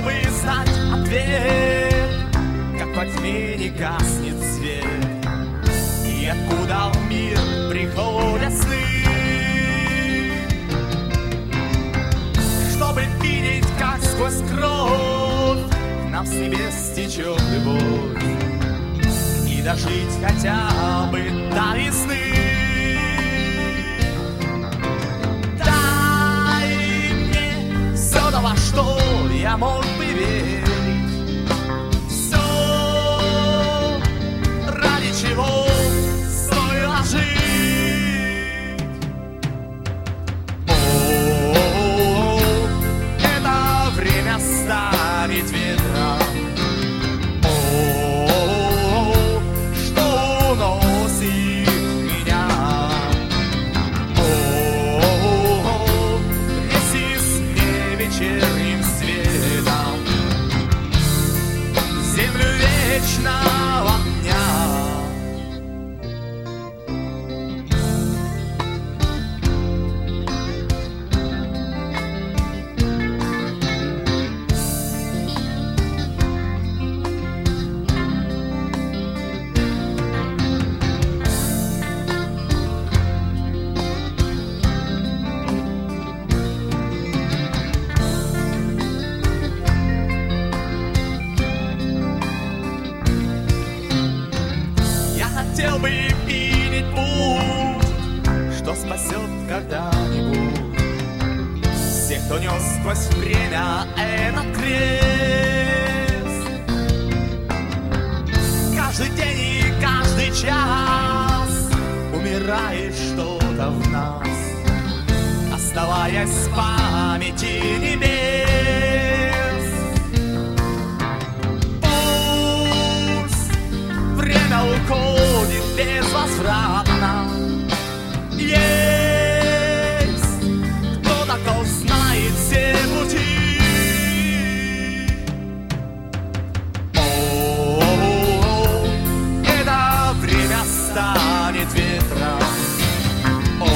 бы знать ответ, как во тьме не гаснет свет, и откуда в мир приходят сны, чтобы видеть, как сквозь кровь к нам с небес течет любовь, и дожить хотя бы до весны. Во что я мог бы верить, все, ради чего стоило жить. О, это время станет ветром, о, что уносит меня. Вечерним светом землю вечного дня. Хотел бы видеть путь, что спасет когда-нибудь всех, кто нес сквозь время этот крест. Каждый день и каждый час умирает что-то в нас, оставаясь в памяти небес. Пусть время уходит безвозвратно. Есть кто-то, кто знает все пути. О, это время станет ветром, о,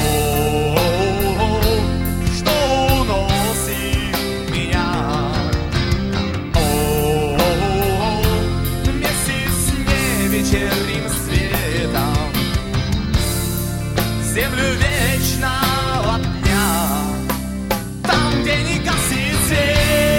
что уносит меня. О, вместе с вечерним светом землю вечного дня, там, где не гаснет свет.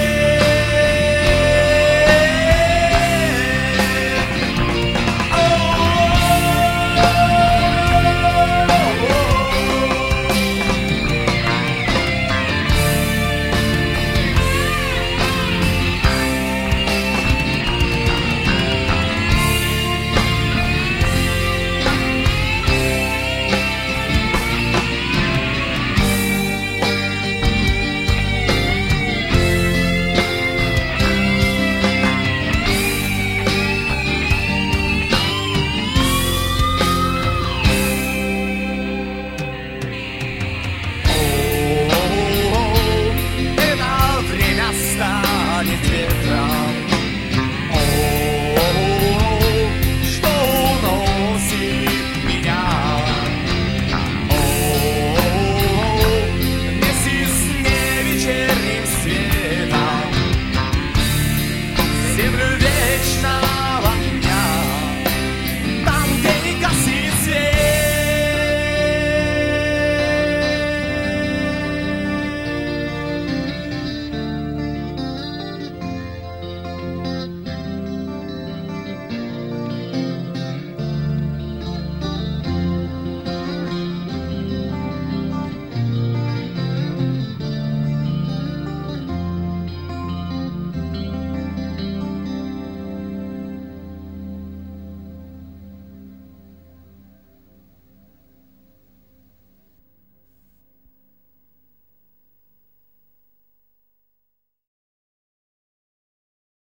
Станет ветром, о, что уносит меня. О, вместе с вечерним светом землю вечно